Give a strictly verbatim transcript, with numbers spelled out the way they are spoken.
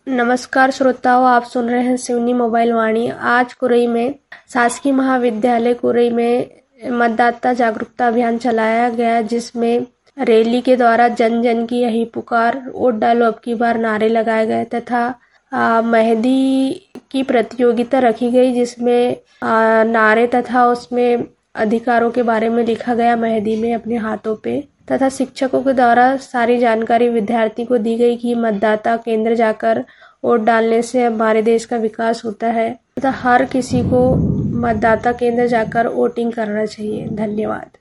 नमस्कार श्रोताओं, आप सुन रहे हैं सिवनी मोबाइल वाणी। आज कुरई में शासकीय महाविद्यालय कुरई में मतदाता जागरूकता अभियान चलाया गया, जिसमें रैली के द्वारा जन जन की यही पुकार, वोट डालो अब की बार नारे लगाए गए तथा आ, मेहंदी की प्रतियोगिता रखी गई, जिसमें आ, नारे तथा उसमें अधिकारों के बारे में लिखा गया मेहंदी में अपने हाथों पे, तथा शिक्षकों के द्वारा सारी जानकारी विद्यार्थी को दी गई कि मतदाता केंद्र जाकर वोट डालने से हमारे देश का विकास होता है तथा हर किसी को मतदाता केंद्र जाकर वोटिंग करना चाहिए। धन्यवाद।